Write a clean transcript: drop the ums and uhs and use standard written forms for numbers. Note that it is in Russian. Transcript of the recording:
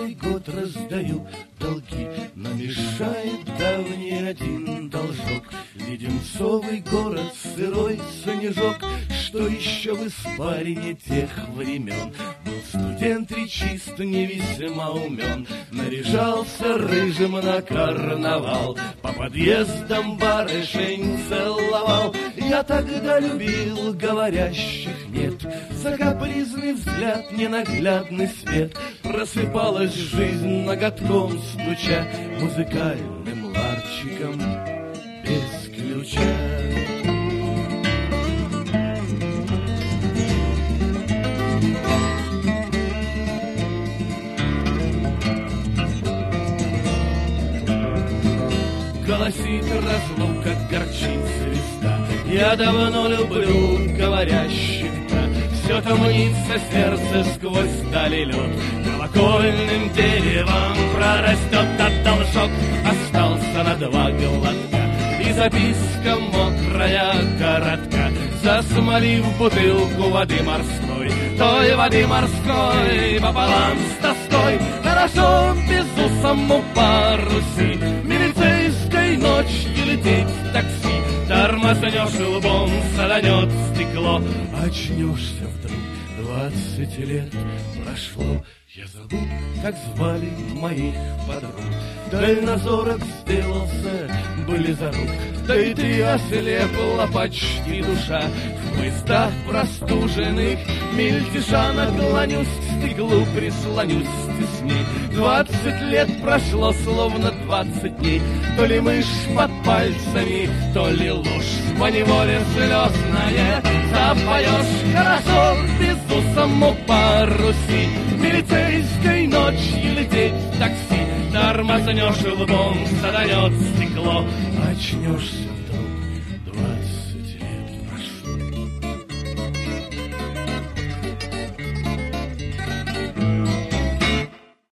Новый год раздаю долги, но мешает давний один должок. Леденцовый город, сырой снежок, что еще в испарине тех времен. Был студент речист, не весьма умен, наряжался рыжим на карнавал, по подъездам барышень целовал. Я тогда любил говорящих нет, за капризный взгляд, ненаглядный свет. Просыпалась жизнь ноготком стуча, музыкальным ларчиком без ключа. Голосит разлука, горчит звезда. Я давно люблю говорящих-то. Все томнится сердце сквозь дали лед. Колокольным деревом прорастет, а должок остался на 2 глотка. И записка мокрая, коротка, засмолив бутылку воды морской. Той воды морской пополам с тоской. Хорошо безусому паруси, милицейской ночью лететь в такси. Тормознешь лбом, саданет стекло. Очнешься вдруг, 20 лет прошло. Я забыл, как звали моих подруг. Дальнозорок сделался близорук, да и ты ослепла почти душа. В поездах простуженных мельтеша наклонюсь к стеклу, прислонюсь тесней. 20 лет прошло, словно 20 дней. То ли мышь под пальцами, то ли ложь поневоле слезная. Запоешь хорошо безусому паруси, милицейской ночью лететь в такси. Тормознешь лбом, саданет стекло. Очнешься